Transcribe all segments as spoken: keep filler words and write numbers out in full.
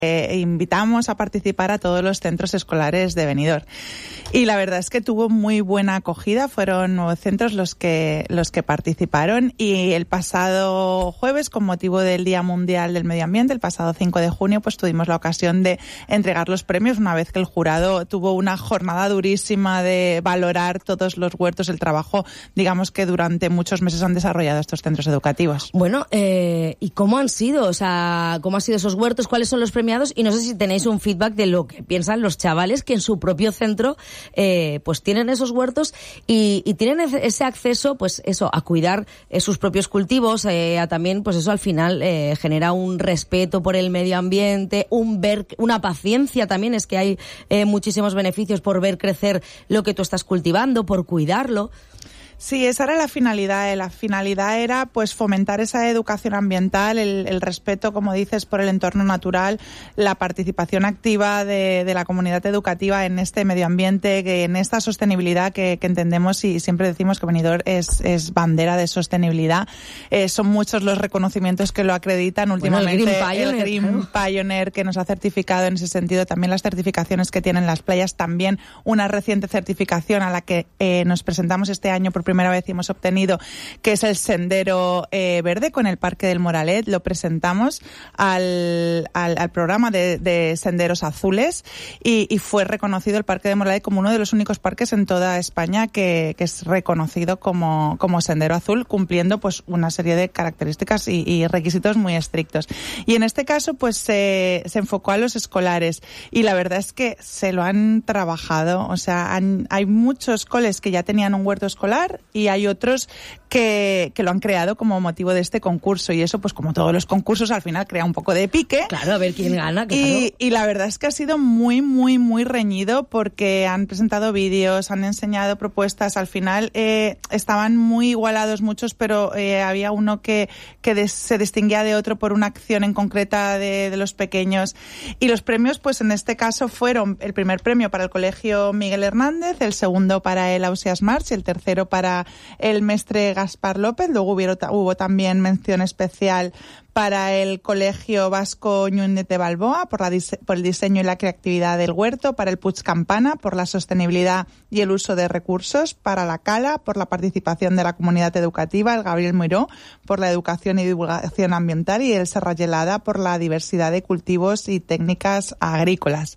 Eh, invitamos a participar a todos los centros escolares de Benidorm. Y la verdad es que tuvo muy buena acogida, fueron nueve centros los que los que participaron, y el pasado jueves, con motivo del Día Mundial del Medio Ambiente, el pasado cinco de junio, pues tuvimos la ocasión de entregar los premios, una vez que el jurado tuvo una jornada durísima de valorar todos los huertos, el trabajo, digamos, que durante muchos meses han desarrollado estos centros educativos. Bueno, eh, ¿y cómo han sido? O sea, ¿cómo han sido esos huertos? ¿Cuáles son los premios? Y no sé si tenéis un feedback de lo que piensan los chavales que en su propio centro eh, pues tienen esos huertos y, y tienen ese acceso, pues eso, a cuidar eh, sus propios cultivos, eh, a también, pues eso al final eh, genera un respeto por el medio ambiente, un ver, una paciencia también, es que hay eh, muchísimos beneficios por ver crecer lo que tú estás cultivando, por cuidarlo. Sí, esa era la finalidad. La finalidad era pues fomentar esa educación ambiental, el, el respeto, como dices, por el entorno natural, la participación activa de, de la comunidad educativa en este medio ambiente, que en esta sostenibilidad que, que entendemos y siempre decimos que Benidorm es, es bandera de sostenibilidad. Eh, son muchos los reconocimientos que lo acreditan últimamente. Bueno, el Green Pioneer, el Green claro. Pioneer, que nos ha certificado en ese sentido, también las certificaciones que tienen las playas, también una reciente certificación a la que eh, nos presentamos este año por primera vez y hemos obtenido, que es el Sendero eh, Verde con el Parque del Moralet. Lo presentamos al, al, al programa de, de Senderos Azules y, y fue reconocido el Parque del Moralet como uno de los únicos parques en toda España que, que es reconocido como, como Sendero Azul, cumpliendo pues una serie de características y, y requisitos muy estrictos. Y en este caso pues se, se enfocó a los escolares y la verdad es que se lo han trabajado. O sea, han, hay muchos coles que ya tenían un huerto escolar y hay otros que, que lo han creado como motivo de este concurso, y eso pues como todos los concursos al final crea un poco de pique. Claro, a ver quién gana, claro. Y, y la verdad es que ha sido muy, muy, muy reñido porque han presentado vídeos, han enseñado propuestas, al final eh, estaban muy igualados muchos, pero eh, había uno que, que des, se distinguía de otro por una acción en concreta de, de los pequeños. Y los premios pues en este caso fueron el primer premio para el Colegio Miguel Hernández, el segundo para el Ausias March y el tercero para el Mestre Gaspar López. Luego hubo, hubo también mención especial para el Colegio Vasco Ñúñez de Balboa por, la dise- por el diseño y la creatividad del huerto, para el Puig Campana por la sostenibilidad y el uso de recursos, para la Cala por la participación de la comunidad educativa, el Gabriel Moiró por la educación y divulgación ambiental y el Serra Gelada por la diversidad de cultivos y técnicas agrícolas.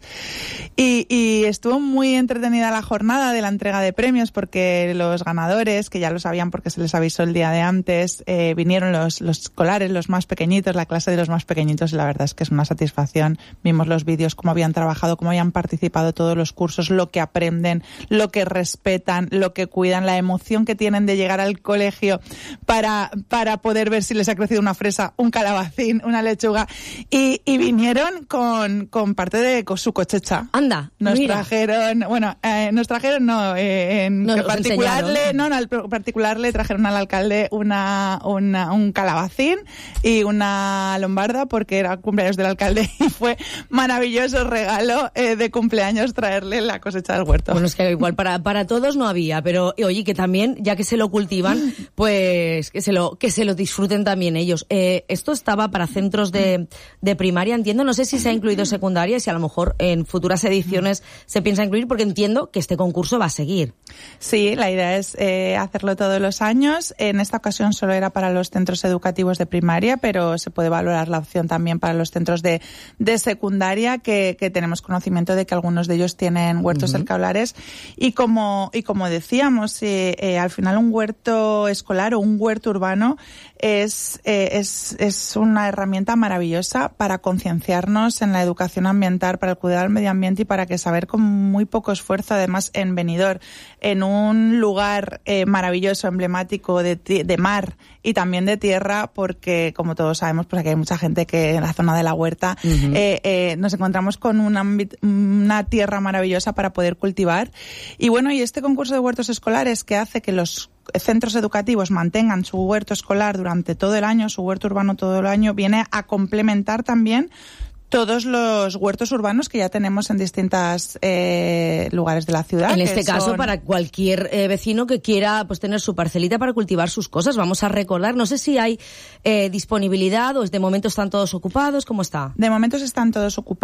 Y, y estuvo muy entretenida la jornada de la entrega de premios porque los ganadores, que ya lo sabían porque se les avisó el día de antes, eh, vinieron los, los escolares, los más pequeños, la clase de los más pequeñitos, y la verdad es que es una satisfacción. Vimos los vídeos, cómo habían trabajado, cómo habían participado todos los cursos, lo que aprenden, lo que respetan, lo que cuidan, la emoción que tienen de llegar al colegio para, para poder ver si les ha crecido una fresa, un calabacín, una lechuga, y, y vinieron con, con parte de con su cosecha. Anda, nos mira. trajeron, bueno, eh, nos trajeron, no, eh, en no, particular le, no, no, al particular le trajeron al alcalde una, una un calabacín y un una lombarda porque era cumpleaños del alcalde y fue maravilloso regalo eh, de cumpleaños traerle la cosecha del huerto. Bueno, es que igual para para todos no había, pero oye, que también, ya que se lo cultivan, pues que se lo que se lo disfruten también ellos. Eh, esto estaba para centros de, de primaria, entiendo, no sé si se ha incluido secundaria y si a lo mejor en futuras ediciones se piensa incluir, porque entiendo que este concurso va a seguir. Sí, la idea es eh, hacerlo todos los años. En esta ocasión solo era para los centros educativos de primaria, pero se puede valorar la opción también para los centros de, de secundaria, que, que tenemos conocimiento de que algunos de ellos tienen huertos uh-huh. escolares. Y como, y como decíamos, eh, eh, al final un huerto escolar o un huerto urbano es, eh, es, es una herramienta maravillosa para concienciarnos en la educación ambiental, para el cuidado del medio ambiente y para que saber con muy poco esfuerzo, además en Benidorm, en un lugar eh, maravilloso, emblemático de, de mar y también de tierra, porque como todos sabemos, pues aquí hay mucha gente que en la zona de la huerta uh-huh. eh, eh, nos encontramos con una, una tierra maravillosa para poder cultivar. Y bueno, y este concurso de huertos escolares que hace que los centros educativos mantengan su huerto escolar durante todo el año, su huerto urbano todo el año, viene a complementar también todos los huertos urbanos que ya tenemos en distintos eh, lugares de la ciudad. En este caso, son... para cualquier eh, vecino que quiera pues tener su parcelita para cultivar sus cosas. Vamos a recordar, no sé si hay eh, disponibilidad o de momento están todos ocupados, ¿cómo está? De momento están todos ocupados.